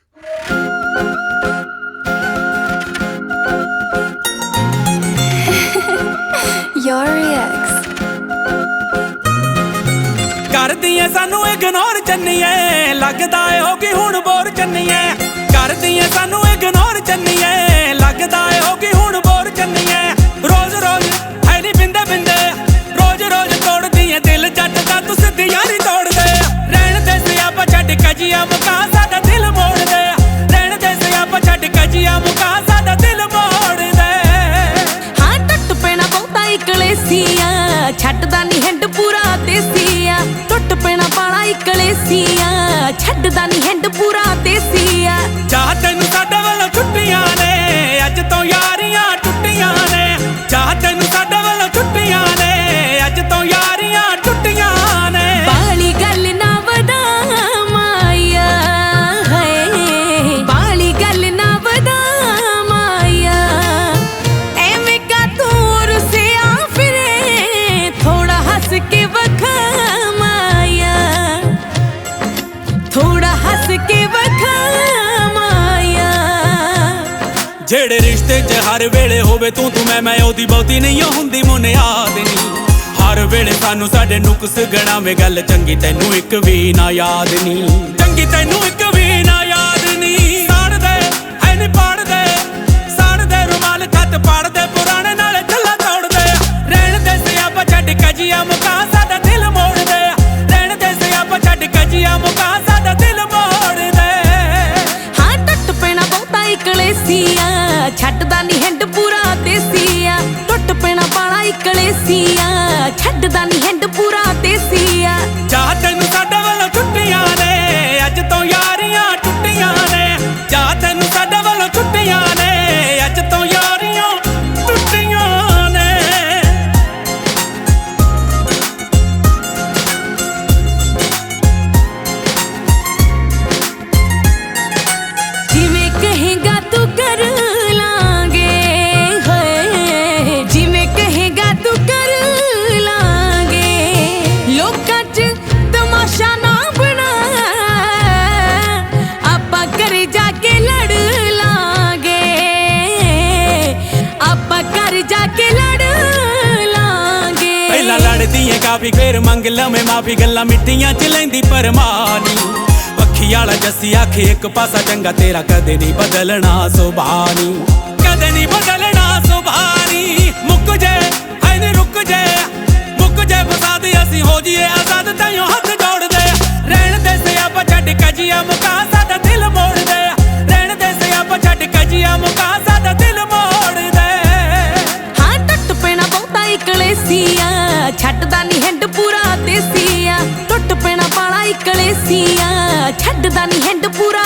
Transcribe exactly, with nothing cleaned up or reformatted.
करदिए सानू इग्नोर चन्नीए लगदा ए होगी हुण बोर चन्नीए करदिए सानू इग्नोर चन्नीए लगदा ए होगी हुण बोर चन्नीए रोज रोज है नी बिंदे बिंदे रोज रोज तोड़ दिए दिल जट दा तू सिद्धी यारी तोड़ दे रहन दे सियापा छड्ड कजिया मुका साडा दिल मोड़ दे रहन दे सियापा छड्ड कजिया मुका साडा दिल मोड़ दे हां टुट पैना बहुता ही कलेसिया छड्डदा नी हिंड पूरा देसिया टुट पैना पाला ही कलेसिया छड्डदा नी हिंड पूरा देसिया चाह तैनू साडे वालों छुट्टियां ने अज तो यारियां टुट्टियां ने चाह तैनू साडे वालों छुट्टियां ने अज तो यारियां टुट्टियां ने बाली गल ना वदा माया है बाली गल ना वदा माया एवें का दूर से आ फिरे थोड़ा हंस के वखा माया थोड़ा हंस के वखा माया जेड़े रिश्ते च हर वेले होवे तू तू मैं मैं ओदी बहुती नहीं हुंदी मुनियाद नी हर वेले सानू साडे नुक्स गणावे गल चंगी तैनू इक भी ना याद नी चंगी तैनू इक भी ना याद नी साड़ दे है नी पाड़ दे साड़ दे रुमाल खत पाड़ दे पुराने नाले थल्ला तोड़ दे रहन दे सियापा छड्ड कजिया मुका साडा दिल मोड़ दे रहन दे सियापा छड्ड कजिया मुका साडा दिल मोड़ दे हाँ टुट पैना बहुता ही कलेसिया छड्डदा नी हिंड पूरा देसिया टुट पैना पाला ही कलेसिया छड्डदा नी हिंड पूरा देसिया चाह तैनू साडे वालों छुट्टियां ने अज तो यारियां टुट्टियां ने चाह तैनू साडे वालों छुट्टियां ने अज तो यारियां टुट्टियां ने जिवें कहेगा तू कर लांगे है जिवें कहेगा तू कर लांगे लोकां च तमाशा ना बना आपां घरे जाके लड़ लांगे आपां घर जाके लड़ लांगे पहला लड़दी है काफी फिर मंग लवें माफी गल्लां मिट्टियां च लैंदी परमानी पक्खी आला जस्सी आखे एक पासा चंगा तेरा कदे नहीं बदलना सुभानी कदे नहीं बदलना सुभानी मुक जे है नी रुक जे मुक जे फसाद असी हो जिए आजाद ताइयों हथ जोड़ दे रहन दे सियापा छड्ड कजिया मुका साडा दिल मोड़ दे रहन दे सियापा छड्ड कजिया मुका साडा दिल मोड़ दे हाँ टुट पैना बहुता ही कलेसिया छड्डदा नी हिंड पूरा देसिया टुट पैना पाला ही कलेसिया छड्डदा नी हिंड पूरा